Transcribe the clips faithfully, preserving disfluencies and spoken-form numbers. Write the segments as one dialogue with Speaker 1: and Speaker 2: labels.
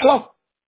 Speaker 1: Hello.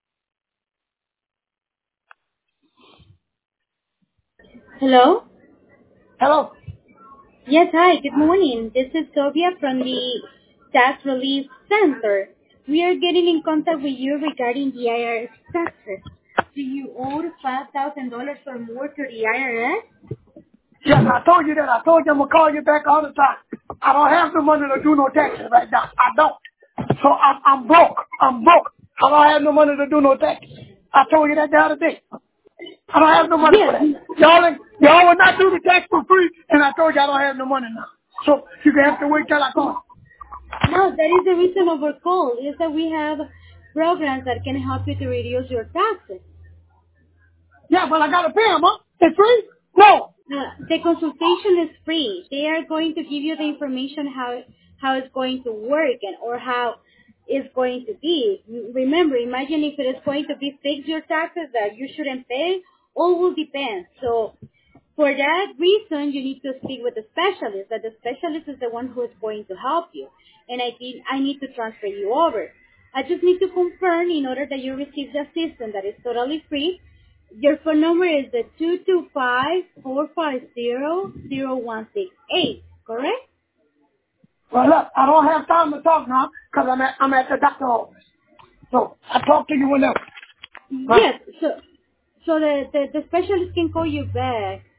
Speaker 2: Hello?
Speaker 1: Hello.
Speaker 2: Yes, hi, good morning. This is Sylvia from the Tax Relief Center. We are getting in contact with you regarding the I R S taxes. Do you owe five thousand dollars or more to the I R S?
Speaker 1: Yes, I told you that. I told you I'm going to call you back all the time. I don't have the money to do no taxes right now. I don't. So I'm, I'm broke. I'm broke. I don't have no money to do no taxes. I told you that the other day. I don't have no money for
Speaker 2: Yes.
Speaker 1: that. Y'all, ain't- y'all will not do the tax for free, and I told you I don't have no money now. So you can have to wait till I call.
Speaker 2: No, that is the reason of our call, is that we have programs that can help you to reduce your taxes.
Speaker 1: Yeah, but I got to pay them, huh? It's free? No.
Speaker 2: Uh, the consultation is free. They are going to give you the information how how it's going to work and or how it's going to be. Remember, imagine if it is going to be fixed your taxes that you shouldn't pay. All will depend. So for that reason, you need to speak with the specialist. That the specialist is the one who is going to help you. And I think I need to transfer you over. I just need to confirm in order that you receive the assistance that is totally free. Your phone number is the two two five, four five zero, zero one six eight, correct?
Speaker 1: Well, look, I don't have time to talk now because I'm at, I'm at the doctor's office. So I'll talk to you whenever. Huh?
Speaker 2: Yes. So, so the, the, the specialist can call you back